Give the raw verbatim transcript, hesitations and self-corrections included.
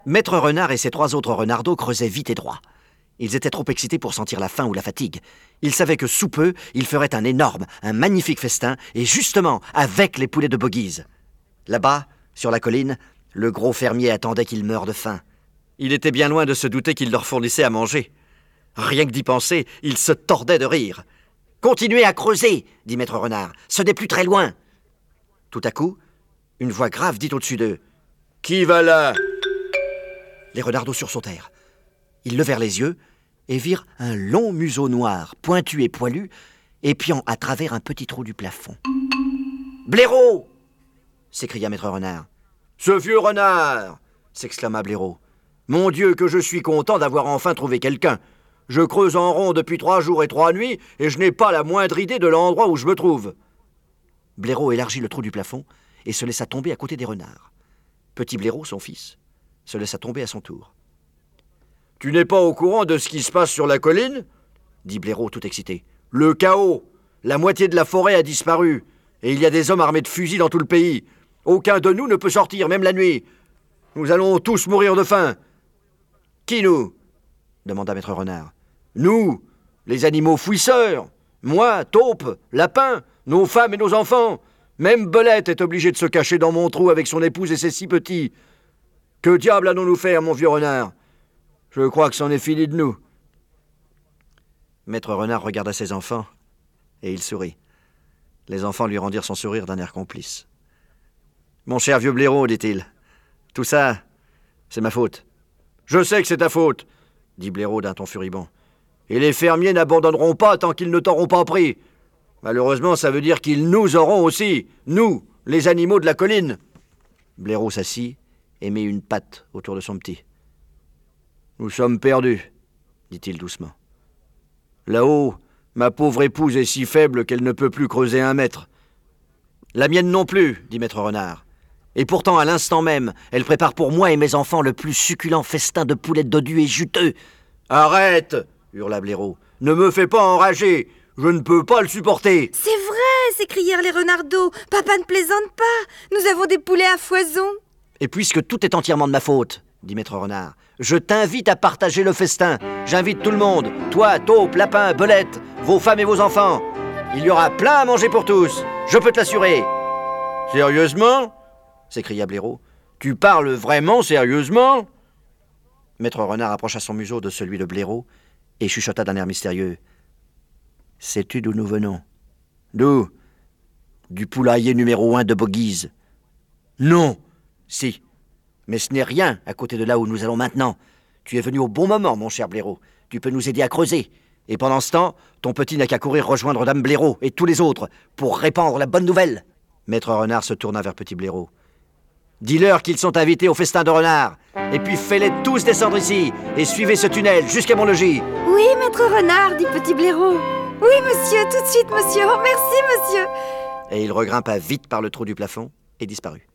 Maître Renard et ses trois autres renardeaux creusaient vite et droit. Ils étaient trop excités pour sentir la faim ou la fatigue. Ils savaient que sous peu, ils feraient un énorme, un magnifique festin, et justement, avec les poulets de Boguise. Là-bas, sur la colline, le gros fermier attendait qu'ils meurent de faim. Il était bien loin de se douter qu'il leur fournissait à manger. Rien que d'y penser, il se tordait de rire. « Continuez à creuser !» dit Maître Renard. « Ce n'est plus très loin !» Tout à coup, une voix grave dit au-dessus d'eux. « Qui va là ?» Les renardeaux sursautèrent. Ils levèrent les yeux et virent un long museau noir, pointu et poilu, épiant à travers un petit trou du plafond. « Blaireau !» s'écria Maître Renard. « Ce vieux renard !» s'exclama Blaireau. « Mon Dieu, que je suis content d'avoir enfin trouvé quelqu'un. Je creuse en rond depuis trois jours et trois nuits, et je n'ai pas la moindre idée de l'endroit où je me trouve. » Blaireau élargit le trou du plafond et se laissa tomber à côté des renards. Petit Blaireau, son fils, se laissa tomber à son tour. « Tu n'es pas au courant de ce qui se passe sur la colline ?» dit Blaireau tout excité. « Le chaos. La moitié de la forêt a disparu, et il y a des hommes armés de fusils dans tout le pays. Aucun de nous ne peut sortir, même la nuit. Nous allons tous mourir de faim. »« Qui nous ?» demanda Maître Renard. « Nous, les animaux fouisseurs. Moi, taupe, lapin, nos femmes et nos enfants. Même Belette est obligée de se cacher dans mon trou avec son épouse et ses six petits. Que diable allons-nous faire, mon vieux renard ? Je crois que c'en est fini de nous. » Maître Renard regarda ses enfants, et il sourit. Les enfants lui rendirent son sourire d'un air complice. « Mon cher vieux Blaireau, dit-il, tout ça, c'est ma faute. »« Je sais que c'est ta faute, » dit Blaireau d'un ton furibond. « Et les fermiers n'abandonneront pas tant qu'ils ne t'auront pas pris. Malheureusement, ça veut dire qu'ils nous auront aussi, nous, les animaux de la colline. » Blaireau s'assit et mit une patte autour de son petit. « Nous sommes perdus, » dit-il doucement. « Là-haut, ma pauvre épouse est si faible qu'elle ne peut plus creuser un mètre. »« La mienne non plus, » dit Maître Renard. « Et pourtant, à l'instant même, elle prépare pour moi et mes enfants le plus succulent festin de poulet dodu et juteux. »« Arrête !» hurla Blaireau. « Ne me fais pas enrager. Je ne peux pas le supporter. »« C'est vrai !» s'écrièrent les renardeaux. « Papa ne plaisante pas. Nous avons des poulets à foison. » « Et puisque tout est entièrement de ma faute, dit Maître Renard, je t'invite à partager le festin. J'invite tout le monde, toi, taupe, lapin, belette, vos femmes et vos enfants. Il y aura plein à manger pour tous, je peux te l'assurer. »« Sérieusement ?» s'écria Blaireau. « Tu parles vraiment sérieusement ?» Maître Renard approcha son museau de celui de Blaireau et chuchota d'un air mystérieux. « Sais-tu d'où nous venons ?»« D'où ?»« Du poulailler numéro un de Boguise. »« Non !»« Si, mais ce n'est rien à côté de là où nous allons maintenant. Tu es venu au bon moment, mon cher Blaireau. Tu peux nous aider à creuser. Et pendant ce temps, ton petit n'a qu'à courir rejoindre Dame Blaireau et tous les autres pour répandre la bonne nouvelle. » Maître Renard se tourna vers Petit Blaireau. « Dis-leur qu'ils sont invités au festin de renard. Et puis fais-les tous descendre ici et suivez ce tunnel jusqu'à mon logis. »« Oui, Maître Renard, dit Petit Blaireau. Oui, monsieur, tout de suite, monsieur. Oh, merci, monsieur. » Et il regrimpa vite par le trou du plafond et disparut.